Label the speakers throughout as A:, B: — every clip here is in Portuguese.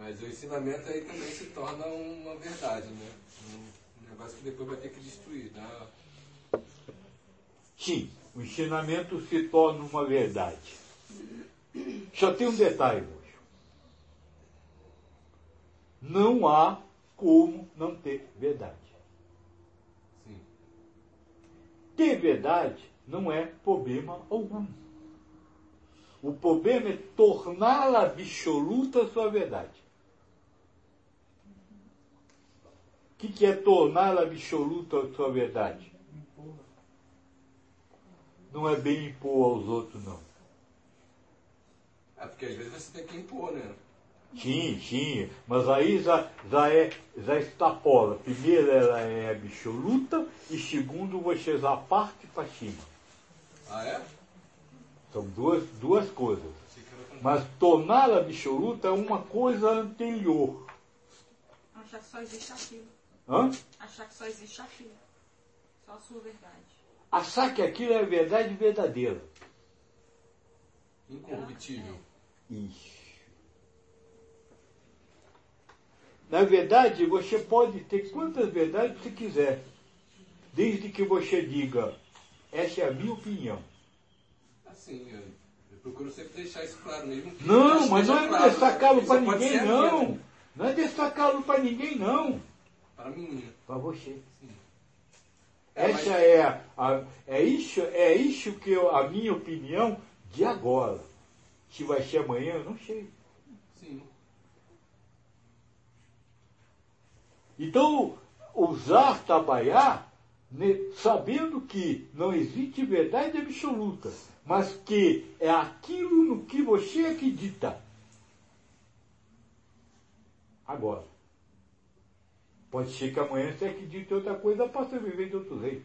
A: Mas o ensinamento aí também se torna uma verdade, né? Um negócio que depois vai ter que destruir, tá?
B: Sim, o ensinamento se torna uma verdade. Só tem um detalhe, moço. Não há como não ter verdade.
A: Sim.
B: Ter verdade não é problema algum. O problema é torná-la absoluta a sua verdade. O que é torná-la absoluta a sua verdade? Não é bem impor aos outros, não.
A: Porque às vezes você tem que impor, né?
B: Sim, mas aí já extrapola. Primeiro, ela é absoluta, e segundo, você já parte para cima.
A: Ah, é?
B: São duas coisas. Mas torná-la absoluta é uma coisa anterior.
C: Achar que só existe aquilo.
B: Hã?
C: Achar que só existe aquilo. Só a sua verdade.
B: Achar que aquilo é a verdade verdadeira.
A: Incorruptível.
B: Isso. Na verdade, você pode ter quantas verdades você quiser, desde que você diga, essa é a minha opinião.
A: Assim, eu procuro sempre deixar isso claro mesmo.
B: Não, mas não é destacá-lo para ninguém, não.
A: Né?
B: Não é destacá-lo para ninguém, não.
A: Para mim, né?
B: Para você.
A: Sim.
B: Essa é isso que a minha opinião de agora. Se vai ser amanhã, eu não sei.
A: Sim.
B: Então, usar, trabalhar, sabendo que não existe verdade absoluta, mas que é aquilo no que você acredita. Agora, pode ser que amanhã você acredite em outra coisa, possa viver de outro jeito.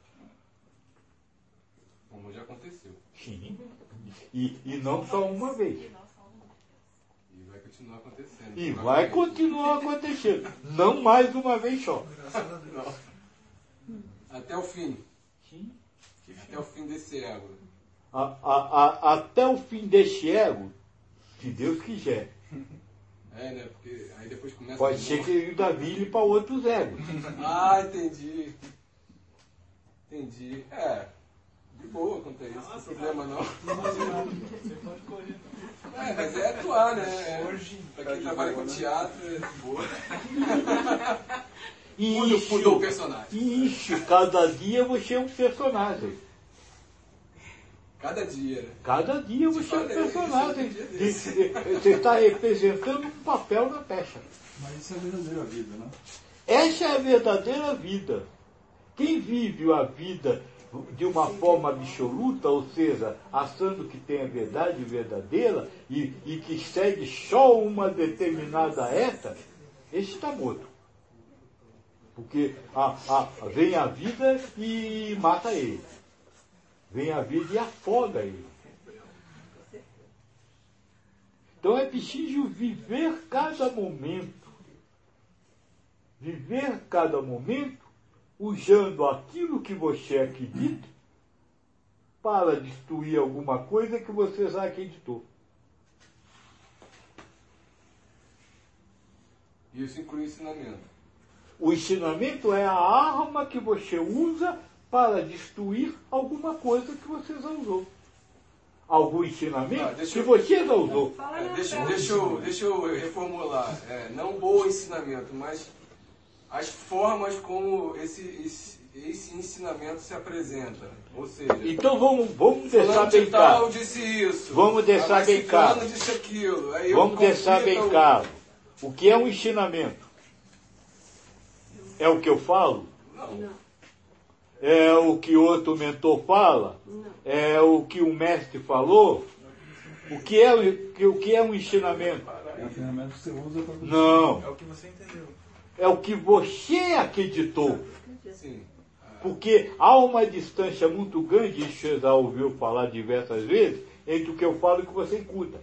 A: Como já aconteceu.
B: Sim. E não só uma vez.
A: E vai continuar acontecendo.
B: E vai continuar acontecendo. Não mais uma vez só.
A: Não. Até o fim.
B: Sim.
A: Até o fim desse ego.
B: Até o fim deste ego, se Deus quiser.
A: É, né? Porque aí depois começa...
B: Pode ser que o Davi vire para outros egos.
A: Ah, entendi. Entendi. De boa quanto a isso. Não tem problema não.
D: Você pode correr.
A: Mas é atuar, né? Pra quem trabalha com teatro, é de boa. Mudou o personagem.
B: Isso, cada dia você é um personagem.
A: Cada dia, né?
B: Cada dia você é um
A: falei,
B: personagem.
A: isso é
B: Você está representando um papel na peça.
D: Mas isso é a verdadeira vida, né?
B: Essa é a verdadeira vida. Quem vive a vida de uma forma absoluta, ou seja, achando que tem a verdade verdadeira e que segue só uma determinada reta, esse está morto. Porque vem a vida e mata ele. Vem a vida e afoga ele. Então é preciso viver cada momento. Viver cada momento usando aquilo que você acredita para destruir alguma coisa que você já acreditou.
A: Isso inclui ensinamento.
B: O ensinamento é a arma que você usa para destruir alguma coisa que você já usou. Algum ensinamento que você já usou.
A: Deixa eu reformular. Não o ensinamento, mas as formas como esse ensinamento se apresenta. Ou seja,
B: então vamos deixar bem claro.
A: Disse isso.
B: Vamos deixar bem claro.
A: Disse aquilo.
B: Vamos deixar bem claro. O que é um ensinamento? É o que eu falo?
A: Não.
B: É o que outro mentor fala?
C: Não.
B: É o que o mestre falou? O que é um ensinamento?
D: É o ensinamento que você usa para...
B: Não.
D: É o que você entendeu.
B: É o que você acreditou.
A: Sim.
B: Porque há uma distância muito grande, isso você já ouviu falar diversas vezes, entre o que eu falo e o que você escuta.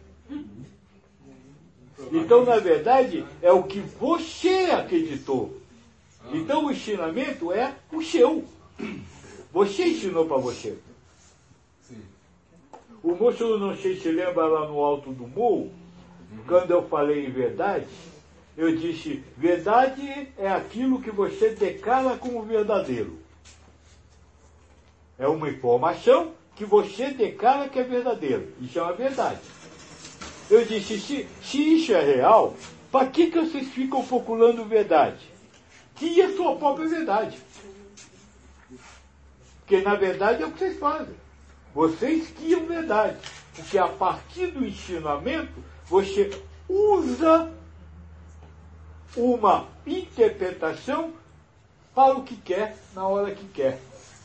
B: Então, na verdade, é o que você acreditou. Então, o ensinamento é o seu. Você ensinou para você.
A: Sim.
B: O moço, não sei se lembra lá no alto do morro, Quando eu falei em verdade, eu disse, verdade é aquilo que você declara como verdadeiro. É uma informação que você declara que é verdadeiro. Isso é uma verdade. Eu disse, se isso é real, para que vocês ficam procurando verdade? Que é a sua própria verdade. Porque na verdade é o que vocês fazem. Vocês criam verdade. Porque a partir do ensinamento, você usa uma interpretação para o que quer, na hora que quer.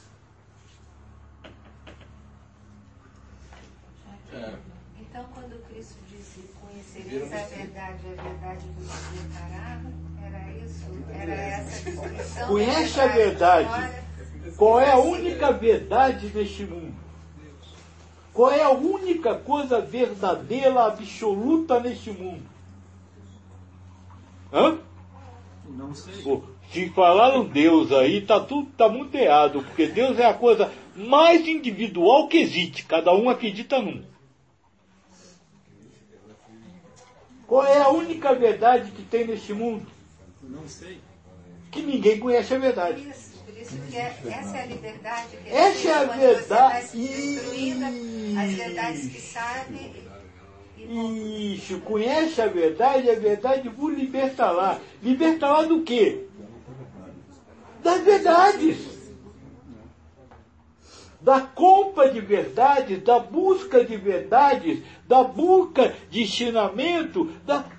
E: Então, quando Cristo disse, conhecereis a verdade vos libertará, era isso? Era essa descrição?
B: Conhece a verdade. Qual é a única verdade deste mundo? Qual é a única coisa verdadeira, absoluta neste mundo? Hã?
D: Não sei.
B: Pô, se falaram Deus aí, tá muito errado, porque Deus é a coisa mais individual que existe. Cada um acredita num. Qual é a única verdade que tem neste mundo?
D: Não sei.
B: Que ninguém conhece a verdade.
E: Por isso que essa é a liberdade. Que
B: Essa é a
E: quando
B: verdade.
E: Você vai destruindo as verdades que sabe.
B: Isso, conhece a verdade vos libertará. Libertará do quê? Das verdades. Da compra de verdades, da busca de verdades, da busca de ensinamento,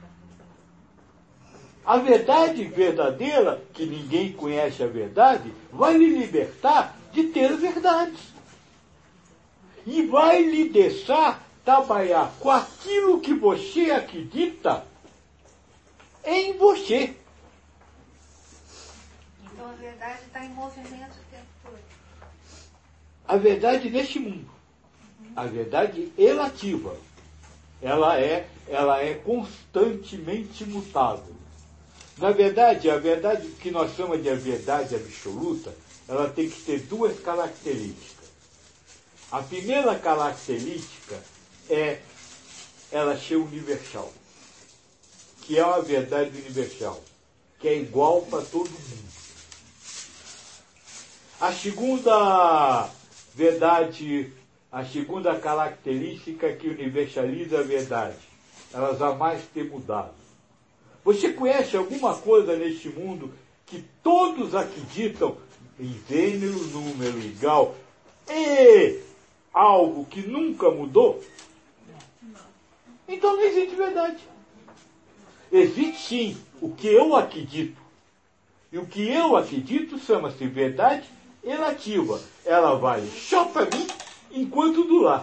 B: a verdade verdadeira, que ninguém conhece a verdade, vai lhe libertar de ter verdades. E vai lhe deixar trabalhar com aquilo que você acredita em você.
E: Então a verdade está em movimento o tempo todo.
B: A verdade neste mundo, a verdade relativa, ela é constantemente mutável. Na verdade, a verdade que nós chamamos de a verdade absoluta, ela tem que ter duas características. A primeira característica é ela ser universal, que é uma verdade universal, que é igual para todo mundo. A segunda verdade, a segunda característica que universaliza a verdade, ela jamais tem mudado. Você conhece alguma coisa neste mundo que todos acreditam em gênero, número igual e algo que nunca mudou? Então não existe verdade. Existe sim o que eu acredito. E o que eu acredito chama-se verdade relativa. Ela vale só para mim enquanto durar.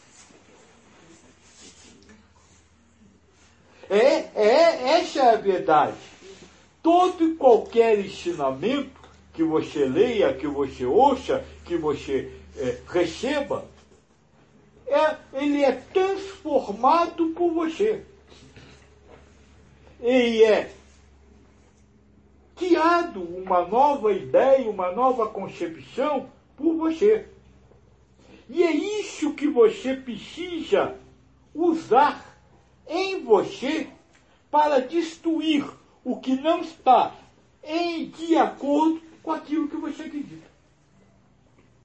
B: Essa é a verdade. Todo e qualquer ensinamento que você leia, que você ouça, que você receba, ele é transformado por você. Ele é criado uma nova ideia, uma nova concepção por você. E é isso que você precisa usar em você para destruir o que não está de acordo com aquilo que você acredita.